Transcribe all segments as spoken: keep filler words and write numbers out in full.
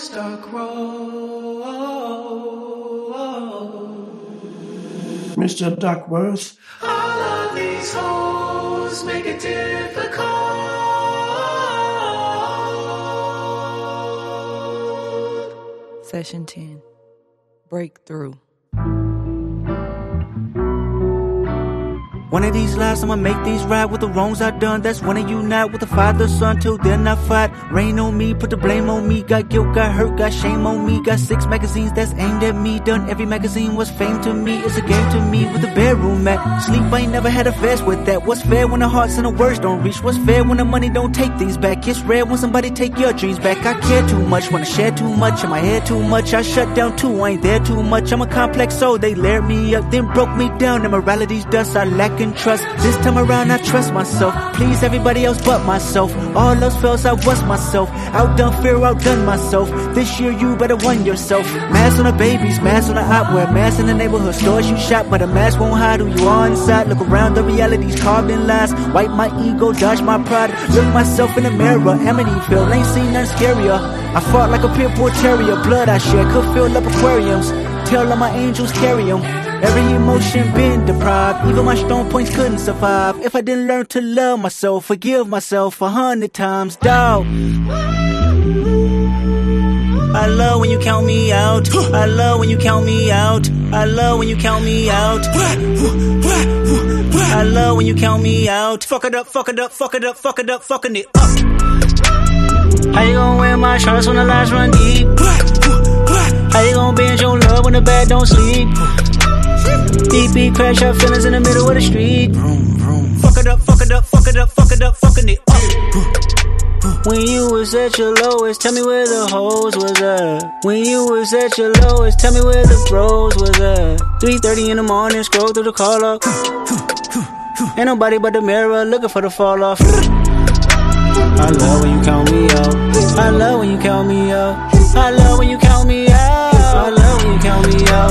lights Duckworth. Mister Duckworth. All of these hoes make it difficult. Session ten. Breakthrough. One of these lives, I'ma make these right with the wrongs I done. That's when I unite with the father, son. Till then I fight. Rain on me, put the blame on me. Got guilt, got hurt, got shame on me. Got six magazines that's aimed at me. Done every magazine was fame to me. It's a game to me with the bedroom at. Sleep, I ain't never had a fast with that. What's fair when the hearts and the words don't reach? What's fair when the money don't take things back? It's rare when somebody take your dreams back. I care too much, wanna share too much. In my head too much, I shut down too. I ain't there too much. I'm a complex soul. They layered me up, then broke me down. Immorality's dust, I lack in trust. This time around I trust myself. Please everybody else but myself. All else fails, I was myself. Outdone fear, outdone myself. This year you better won yourself. Mask on the babies, mask on the opera. Mask in the neighborhood stores you shop, but a mask won't hide who you are inside. Look around, the reality's carved in lies. Wipe my ego, dodge my pride. Look myself in the mirror. Amityville, ain't seen nothing scarier. I fought like a pit bull terrier. Blood I shed could fill up aquariums. Tell all my angels carry 'em. Every emotion been deprived. Even my strong points couldn't survive. If I didn't learn to love myself, forgive myself a hundred times, dawg. I love when you count me out. I love when you count me out. I love when you count me out. I love when you count me out. Fuck it up, fuck it up, fuck it up, fuck it up, fucking it up. How you gonna wear my shorts when the lights run deep? How you gonna binge your love when the bed don't sleep? Deep beat, crash out feelings in the middle of the street. Fuck it up, fuck it up, fuck it up, fuck it up, fucking it up. When you was at your lowest, tell me where the hoes was at. When you was at your lowest, tell me where the bros was at. three thirty in the morning, scroll through the call up. Ain't nobody but the mirror looking for the fall off. I love when you count me out. I love when you count me out. I love when you count me out. I love when you count me out.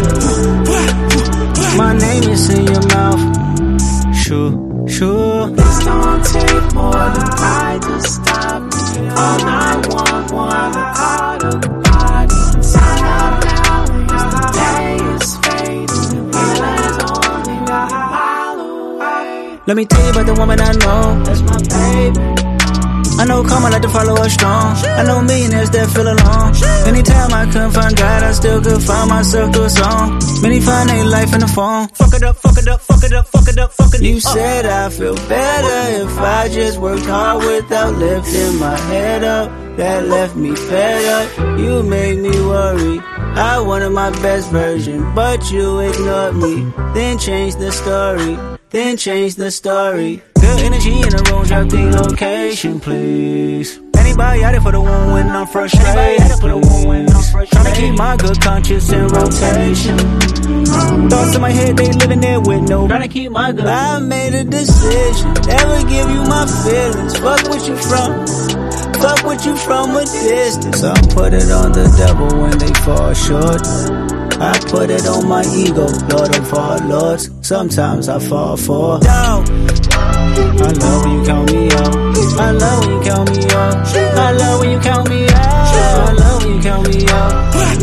My name is in your mouth. Sure, sure. This don't take more than pride to stop me. All I want, want out of body. Inside out now, the day is fading. Feelings only a mile away. Let me tell you about the woman I know. That's my baby. I know karma like to follow us strong. I know millionaires that feel alone. Anytime I couldn't find God, I still could find myself through a song. Many find their life in the phone. Fuck it up, fuck it up, fuck it up, fuck it up, fuck it up. You said I feel better if I just worked hard without lifting my head up. That left me fed up. You made me worry. I wanted my best version, but you ignored me. Then changed the story. Then change the story. Good energy in the room, drop the location, please. Anybody out there for the one when I'm frustrated, please. Tryna keep my good conscience in rotation. Thoughts in my head, they living there with no. Tryna keep my good. I made a decision, never give you my feelings. Fuck what you from, fuck what you from a distance. I put it on the devil when they fall short. I put it on my ego, Lord of all lords. Sometimes I fall for down. I love when you count me out. I love when you count me out. I love when you count me out. I love when you count me out.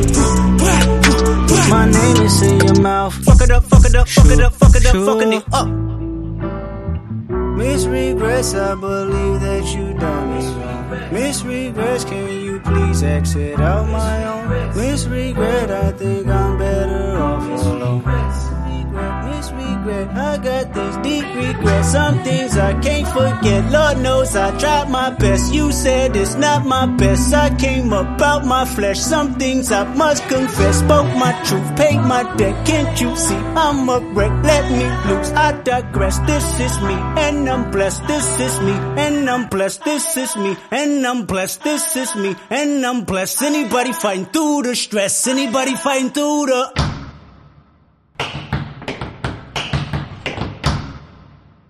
My name is in your mouth. Fuck it up, fuck it up, fuck it up, fuck it up, fucking it up. Miss Regrets, I believe that you done me wrong. Miss Regrets, can you please exit out my own? Miss Regret, I think I'm better off alone. Miss Regret, I got these deep regrets. Some things I can't forget. Lord knows I tried my best. You said it's not my best. I came about my flesh. Some things I must confess. Spoke my truth, paid my debt. Can't you see I'm a wreck? Let me loose, I digress. This is me, and I'm blessed. This is me, and I'm blessed. This is me, and I'm blessed. This is me, and I'm blessed. Anybody fighting through the stress? Anybody fighting through the